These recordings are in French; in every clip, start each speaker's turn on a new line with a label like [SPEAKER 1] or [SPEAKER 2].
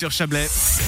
[SPEAKER 1] Sur Chablais.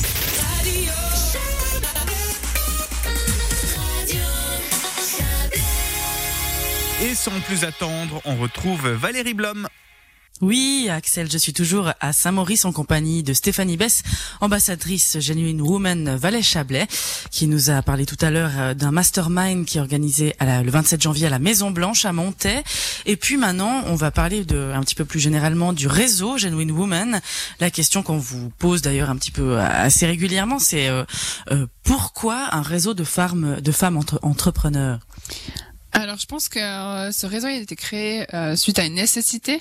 [SPEAKER 1] Et sans plus attendre, on retrouve Valérie Blom.
[SPEAKER 2] Oui, Axel, je suis toujours à Saint-Maurice en compagnie de Stéphanie Bess, ambassadrice Genuine Woman Valais-Chablais, qui nous a parlé tout à l'heure d'un mastermind qui est organisé le 27 janvier à la Maison Blanche à Montaix. Et puis maintenant, on va parler un petit peu plus généralement du réseau Genuine Woman. La question qu'on vous pose d'ailleurs un petit peu assez régulièrement, c'est pourquoi un réseau de femmes entrepreneurs?
[SPEAKER 3] Alors, je pense que ce réseau a été créé suite à une nécessité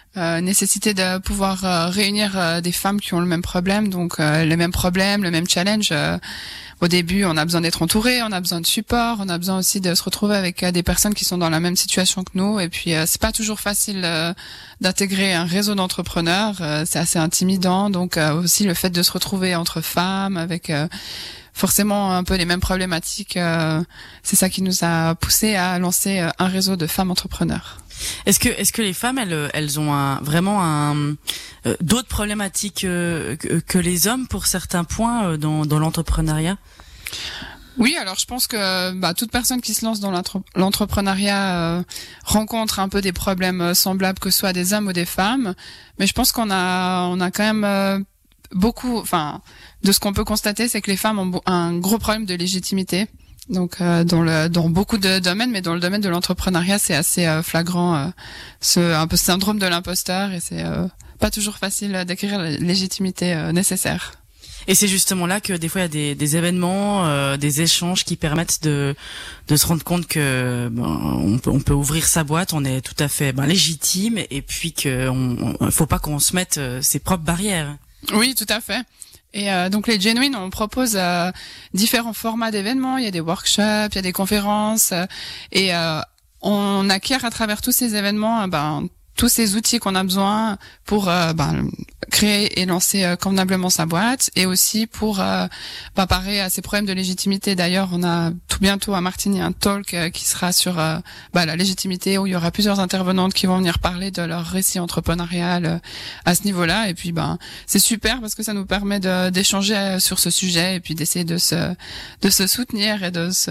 [SPEAKER 3] de pouvoir réunir des femmes qui ont le même problème, donc les mêmes problèmes, le même challenge. Au début, on a besoin d'être entouré, on a besoin de support, on a besoin aussi de se retrouver avec des personnes qui sont dans la même situation que nous. Et puis, c'est pas toujours facile d'intégrer un réseau d'entrepreneurs. C'est assez intimidant, donc aussi le fait de se retrouver entre femmes avec forcément un peu les mêmes problématiques, c'est ça qui nous a poussé à lancer un réseau de femmes entrepreneurs.
[SPEAKER 2] Est-ce que les femmes elles ont vraiment d'autres problématiques que les hommes pour certains points dans l'entrepreneuriat?
[SPEAKER 3] Oui, alors je pense que toute personne qui se lance dans l'entrepreneuriat rencontre un peu des problèmes semblables, que ce soit des hommes ou des femmes, mais je pense qu'on a quand même beaucoup, de ce qu'on peut constater, c'est que les femmes ont un gros problème de légitimité. Donc dans beaucoup de domaines, mais dans le domaine de l'entrepreneuriat, c'est assez flagrant, un peu syndrome de l'imposteur, et c'est pas toujours facile d'acquérir la légitimité nécessaire.
[SPEAKER 2] Et c'est justement là que des fois il y a des événements, des échanges qui permettent de se rendre compte que on peut ouvrir sa boîte, on est tout à fait légitime, et puis faut pas qu'on se mette ses propres barrières.
[SPEAKER 3] Oui, tout à fait. Et donc les Genuine, on propose différents formats d'événements. Il y a des workshops, il y a des conférences, et on acquiert à travers tous ces événements tous ces outils qu'on a besoin pour créer et lancer convenablement sa boîte, et aussi pour parer à ces problèmes de légitimité. D'ailleurs, on a tout bientôt à Martigny un talk qui sera sur la légitimité, où il y aura plusieurs intervenantes qui vont venir parler de leur récit entrepreneurial à ce niveau-là. Et puis c'est super parce que ça nous permet d'échanger sur ce sujet, et puis d'essayer de se soutenir et de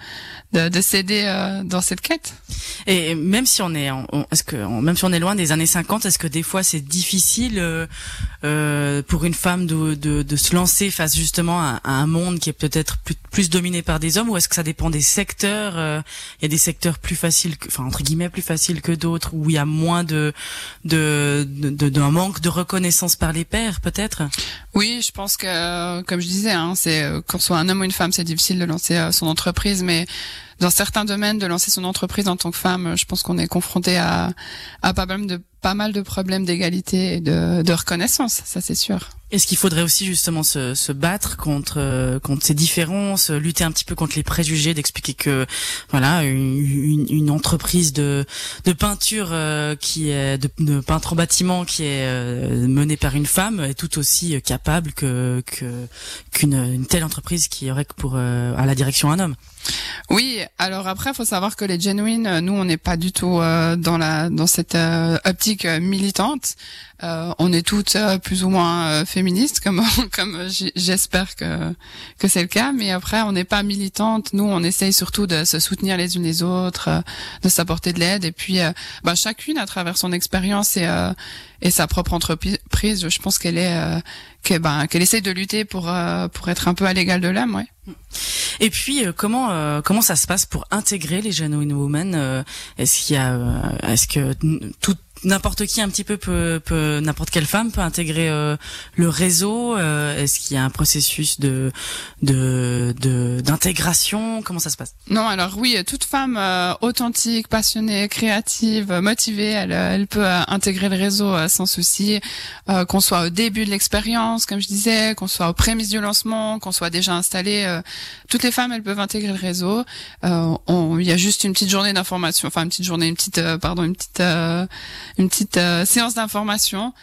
[SPEAKER 3] s'aider dans cette quête.
[SPEAKER 2] Et même si on est même si on est loin des années 50, est-ce que des fois c'est difficile pour une femme de se lancer face justement à un monde qui est peut-être plus dominé par des hommes, ou est-ce que ça dépend des secteurs? Il y a des secteurs plus faciles, entre guillemets plus faciles que d'autres, où il y a moins d'un manque de reconnaissance par les pairs, peut-être?
[SPEAKER 3] Oui, je pense que, comme je disais, c'est qu'on soit un homme ou une femme, c'est difficile de lancer son entreprise, mais dans certains domaines, de lancer son entreprise en tant que femme, je pense qu'on est confronté à pas mal de problèmes d'égalité et de reconnaissance, ça c'est sûr.
[SPEAKER 2] Est-ce qu'il faudrait aussi justement se battre contre ces différences, lutter un petit peu contre les préjugés, d'expliquer que une entreprise de peinture qui est de peintre en bâtiment qui est menée par une femme est tout aussi capable qu'une telle entreprise qui aurait pour à la direction un homme?
[SPEAKER 3] Oui, alors après, il faut savoir que les Genuine, nous, on n'est pas du tout dans cette optique militante. On est toutes plus ou moins féministes, comme j'espère que c'est le cas. Mais après, on n'est pas militante. Nous, on essaye surtout de se soutenir les unes les autres, de s'apporter de l'aide. Et puis, chacune, à travers son expérience et sa propre entreprise, je pense qu'elle essaye de lutter pour être un peu à l'égal de l'homme, ouais.
[SPEAKER 2] Et puis comment ça se passe pour intégrer les Genuine Women? Est-ce que n'importe qui un petit peu peut n'importe quelle femme peut intégrer le réseau? Est-ce qu'il y a un processus d'intégration? Comment ça se passe?
[SPEAKER 3] Non, alors oui, toute femme authentique, passionnée, créative, motivée, elle peut intégrer le réseau sans souci, qu'on soit au début de l'expérience, comme je disais, qu'on soit aux prémices du lancement, qu'on soit déjà installé. Toutes les femmes, elles peuvent intégrer le réseau. Il y a juste une petite journée d'information, une petite séance d'information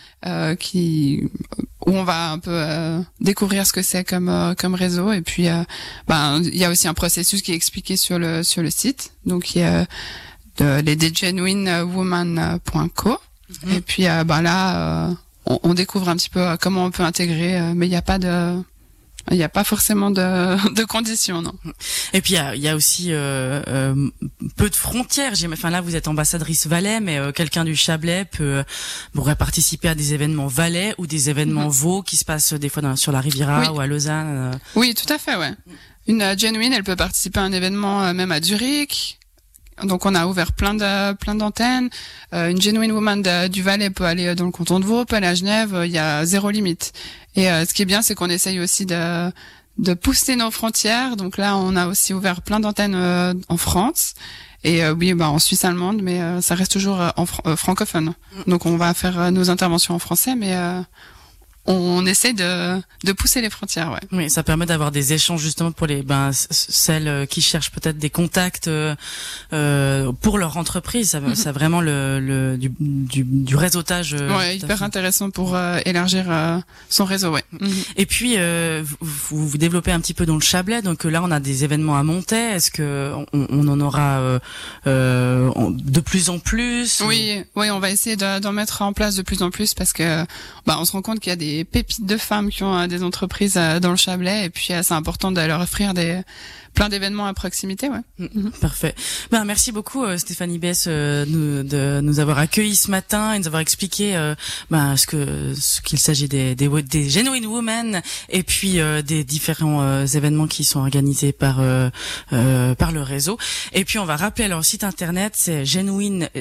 [SPEAKER 3] où on va un peu découvrir ce que c'est comme réseau, et puis il y a aussi un processus qui est expliqué sur le site, donc il y a lesgenuinewoman.co, et puis on découvre un petit peu comment on peut intégrer, mais il n'y a pas forcément de conditions, non.
[SPEAKER 2] Et puis il y a aussi peu de frontières. Enfin là, vous êtes ambassadrice Valais, mais quelqu'un du Chablais pourrait participer à des événements Valais ou des événements Vaud qui se passent des fois sur la Riviera ou à Lausanne.
[SPEAKER 3] Oui, tout à fait, ouais. Une Genuine, elle peut participer à un événement même à Zurich. Donc on a ouvert plein d'antennes. Une Genuine Woman du Valais peut aller dans le canton de Vaud, peut aller à Genève. Il y a zéro limite. Et ce qui est bien, c'est qu'on essaye aussi de pousser nos frontières. Donc là, on a aussi ouvert plein d'antennes en France. Et oui, en Suisse allemande, mais ça reste toujours francophone. Donc on va faire nos interventions en français, mais on essaie de pousser les frontières, ouais.
[SPEAKER 2] Oui, ça permet d'avoir des échanges justement pour celles qui cherchent peut-être des contacts pour leur entreprise. Ça vraiment du réseautage.
[SPEAKER 3] Ouais, hyper intéressant pour élargir son réseau, ouais.
[SPEAKER 2] Et puis vous développez un petit peu dans le Chablais, donc là on a des événements à Montaix. Est-ce que on en aura de plus en plus?
[SPEAKER 3] Oui, on va essayer d'en mettre en place de plus en plus parce que on se rend compte qu'il y a des pépites de femmes qui ont des entreprises dans le Chablais et puis c'est important de leur offrir plein d'événements à proximité, ouais.
[SPEAKER 2] Parfait. Merci beaucoup Stéphanie Bess de nous avoir accueillis ce matin et de nous avoir expliqué ce qu'il s'agit des Genuine Women et puis des différents événements qui sont organisés par le réseau. Et puis on va rappeler leur site internet, c'est Genuine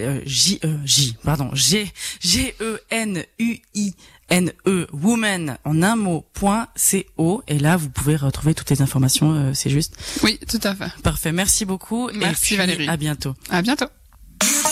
[SPEAKER 2] Woman en un mot.co et là vous pouvez retrouver toutes les informations, c'est juste.
[SPEAKER 3] Oui, tout à fait.
[SPEAKER 2] Parfait, merci beaucoup.
[SPEAKER 3] Merci
[SPEAKER 2] et puis,
[SPEAKER 3] Valérie.
[SPEAKER 2] À bientôt.
[SPEAKER 3] À bientôt.